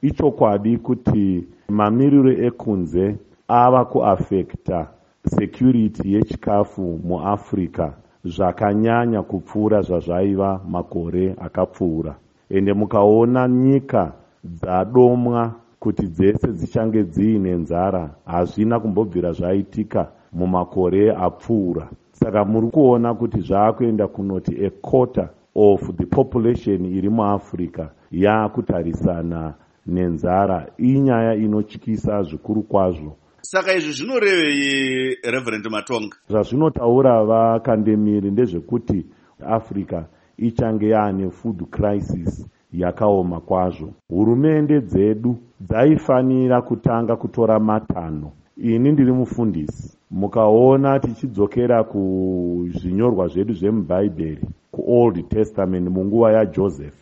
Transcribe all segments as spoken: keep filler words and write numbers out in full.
Ichokwadi kuti mamiriro ekunze ava kuafekta security yechikafu muAfrica zvakanyanya kupfuura zvazvaiva makore akapfuura. Ende mukaona nyika dzadomwa kuti dzese dzichange dziine nzara hazvina kumbobvira zvaitika mumakore apfuura. Saka muri kuona kuti zvaakuenda kunoti a quarter of the population iri muAfrica yaakutarisana nenzara. Inyaya inotyisa zvikuru kwazvo. Saka izvi zvinorevei Reverend Matonga? Zvazvinotaura vakandemiri ndezvekuti Africa ichange yaane food crisis yakaoma kwazvo. Hurumende dzedu dzaifanira kutanga kutora matanho. Ini ndiri mufundisi. Mukaona tichidzokera kuzvinyorwa zvedu zvemubhaibheri, kuOld Testament munguva yaJoseph,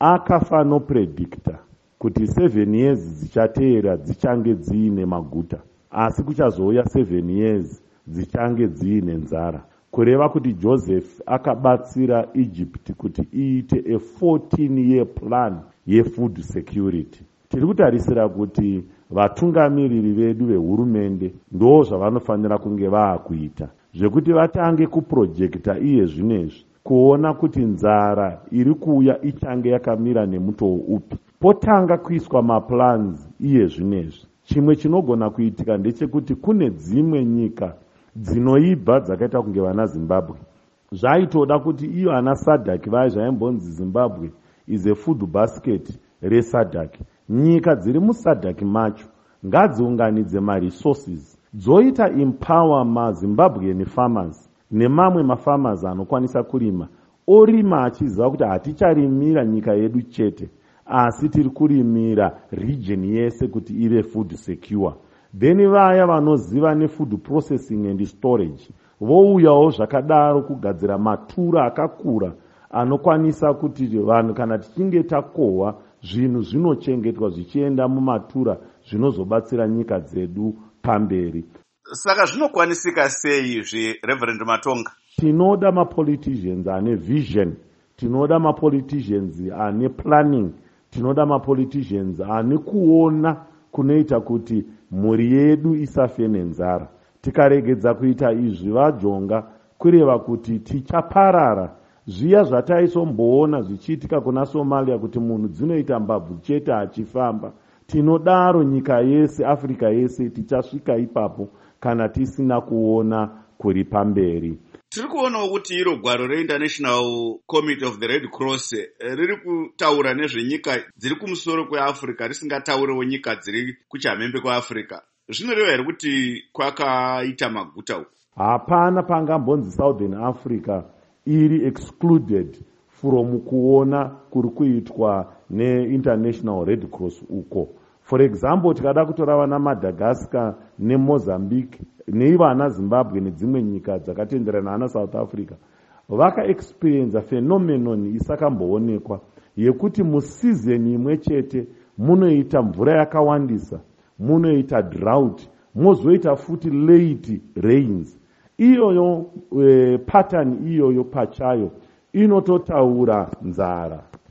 akafanopredicta kuti seven years dzichateera dzichange dziine maguta, asi kuchazouya seven years dzichange dziine nzara. Kureva kuti Joseph akabatsira Egypt kuti iite a fourteen year plan yefood security. Tiri kutarisira kuti vatungamiriri vedu vehurumende ndo zvavanofanira kunge vaakuita, zvekuti vatange kuprojekta iye zvinezvi kuona kuti nzara iri kuuya ichange yakamira nemutoo upi, potanga kuiswa maplans iye zvinezvi. Chimwe chinogona kuitika ndechekuti kune dzimwe nyika dzinoibva dzakaita kunge vana Zimbabwe. Zvaitoda kuti iyo ana SADC vaya zvaimbonzi Zimbabwe is a food basket reSADC. Nyika dziri muSADC macho ngadziunganidze maresources dzoita empower maZimbabwean farmers nemamwe mafarmers anokwanisa kurima, orima achiziva kuti haticharimira nyika yedu chete, asi tiri kurimira region yese kuti ive food secure. Then vaya vanoziva nefood processing and storage vouyawo zvakadaro kugadzira matura akakura anokwanisa kuti vanhu kana tichinge takohwa zvinhu zvinochengetwa zvichienda mumatura zvinozobatsira nyika dzedu pamberi. Saka zvinokwanisika sei izvi Reverend Matonga? Tinoda mapoliticians ane vision, tinoda mapoliticians ane planning, tinoda mapoliticians ane kuona kunoita kuti mhuri yedu isafe nenzara. Tikaregedza kuita izvi vajonga kureva kuti tichaparara. Zviya zvataisomboona zvichiitika kuna Somalia kuti munhu dzinoita mbabvu chete achifamba, tinodaro nyika yese, Africa yese tichasvika ipapo kana tisina kuona kuri pamberi. Tiri kuonawo kuti iro gwaro reInternational Committee of the Red Cross riri kutaura nezvenyika dziri kumusoro kweAfrica risingatauriwo nyika dziri kuchamhembe kweAfrica. Zvinoreva here kuti kwakaita maguta uku? Hapana pangambonzi Southern Africa iri excluded from kuona kuri kuitwa neInternational Red Cross uko. For example, tikada kutora vana Madagascar neMozambique neivana Zimbabwe nedzimwe nyika dzakatenderana na South Africa, vaka experience phenomenon isakamboonekwa yekuti musizeni imwe chete munoita mvura yakawandisa, munoita drought, mozoita futi late rains. Iyoyo e, pattern iyoyo pachayo inototaura nzara.